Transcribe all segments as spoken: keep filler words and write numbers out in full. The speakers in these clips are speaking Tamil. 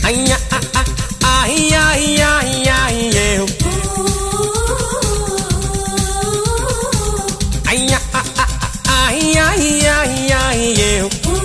ஐயா ஐயா ஐயா ஐயா ஐயா ஐயா ஐயா ஐயா ஐயா ஐயா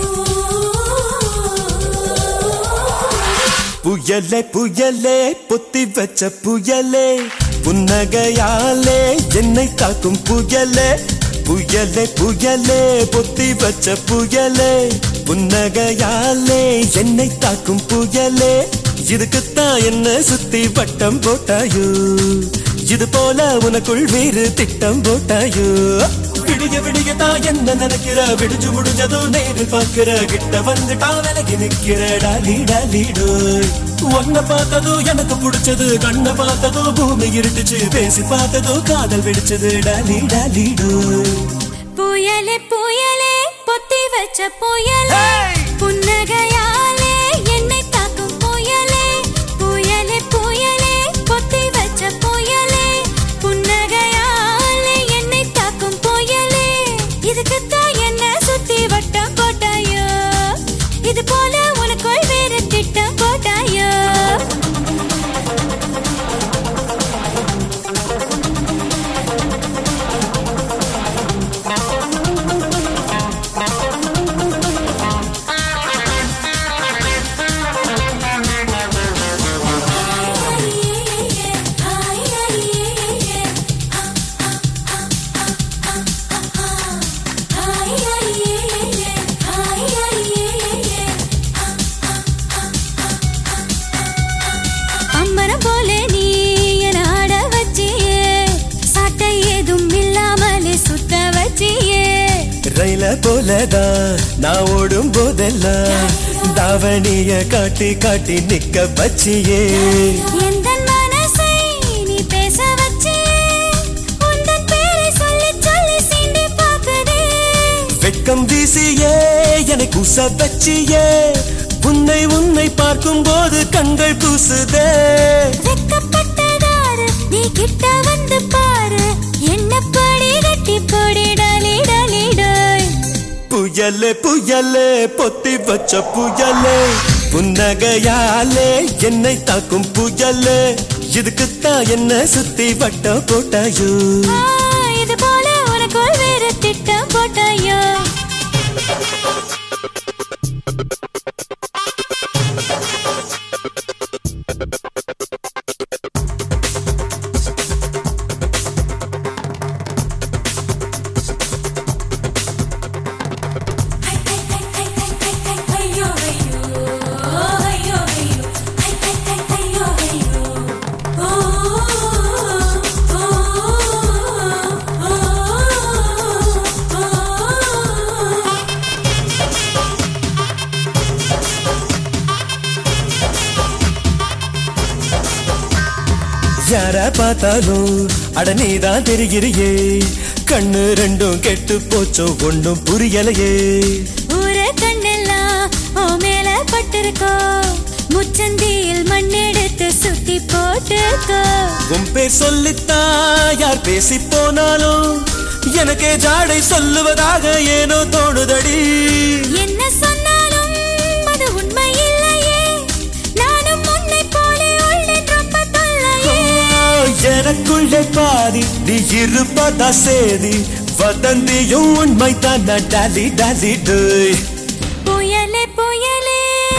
புயலே புயலே பொத்தி வச்ச புயலே புன்னகையாலே என்னை தாக்கும் புயலே புயலே புயலே பொத்தி வச்ச புயலே புன்னகையாலே என்னை தாக்கும் புயலே இதுக்குத்தான் என்ன சுத்தி வட்டம் போட்டாயோ இது போல உனக்குள் வேறு திட்டம் போட்டாயோ விடிய விடியதான் என்ன நினைக்கிற விடிஞ்சு முடிஞ்சதும் நேரில் பார்க்கிற கிட்ட வந்துட்டா விலகி நிக்கிற டாலி டாலிடோ ஒன்ன பார்த்ததும் எனக்கு பிடிச்சது கண்ண பார்த்ததும் பூமி இருட்டுச்சு பேசி பார்த்ததும் காதல் வெடிச்சது டாலி டாலிடோ புயலே புயலே பொத்தி வச்ச புயலே புன்னகையாலே என்னை தாக்கும் புயலே புயலே புயலே பொத்தி வச்ச புயலே புன்னகையாலே என்னை தாக்கும் புயலே இதுக்குத்தான் என்ன சுத்தி வட்டம் போட்டாயோ இது போல உனக்குள் வேறு திட்டம் போட்டாயோ ரயில போலதான் நான் ஓடும் போதெல்லாம் தாவணிய காட்டி காட்டி நிக்க வச்சியே எந்த மனசை நீ பேச வச்சியே உந்தன் பேரை சொல்லி சொல்லி சீண்டி பார்க்குதே வெக்கம் வீசியே என்னை கூச வச்சியே உன்னை உன்னை பார்க்கும் போது கண்கள் கூசுதே வெக்கப்பட்டதாரு நீ கிட்ட வந்து பாரு என்ன படி கட்டி போடி டாலி டாலிடாய் புயலே புயலே பொத்தி வச்ச புயலே புன்னகையாலே என்னை தாக்கும் புயலே இதுக்குத்தான் என்ன சுத்தி வட்டம் போட்டாயோ இது போல உனக்குள் வேறு திட்டம் போட்டாயோ யார பார்த்தாலும் அட நீதான் தெரிகிறியே கண்ணு ரெண்டும் கெட்டு போச்சோ ஒன்னும் புரியலையே ஊர கண்ணெல்லாம் ஓ மேல பட்டிருக்கோ முச்சந்தியில் மண்ணெடுத்து சுத்தி போட்டுக்கோ உன் பேர் சொல்லித்தான் யார் பேசி போனாலும் எனக்கே ஜாடை சொல்லுவதாக ஏனோ தோணுதடி என்ன சொன்னாலும் அது உண்மை இல்லையே நானும் உன்னை போல உள்ளேன் ரொம்ப தொல்லையே எனக்குள்ளே பாதி நீ இருப்பதா சேதி வதந்தியும் உண்மை தான் டாலி டாலி டோய் புயலே புயலே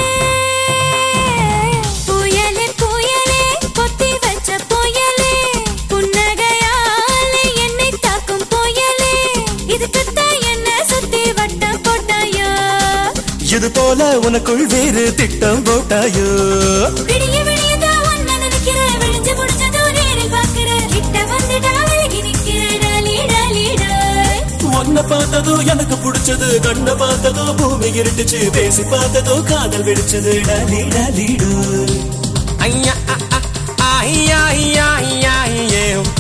புயலே புயலே பொத்தி வச்ச புயலே புன்னகையாலே என்னை தாக்கும் புயலே இதுக்குத்தான் என்ன சுத்தி வட்டம் போட்டாயோ இது போல உனக்குள் வேறு திட்டம் போட்டாயோ விடிய விடியதான் ஒன்ன நினைக்கிற விழிஞ்சு முடிஞ்சதோ நேரில் பார்க்கிற கிட்ட வந்துட்டா விலகி நிக்கிற டாலி டாலிடா ஒன்ன பார்த்ததோ எனக்கு பிடிச்சது கண்ண பார்த்ததோ பூமி இருட்டுச்சு பேசி பார்த்ததோ காதல் வெடிச்சது டாலி டாலிடோ ஐயா ஐயா ஐயா ஐயா ஐயா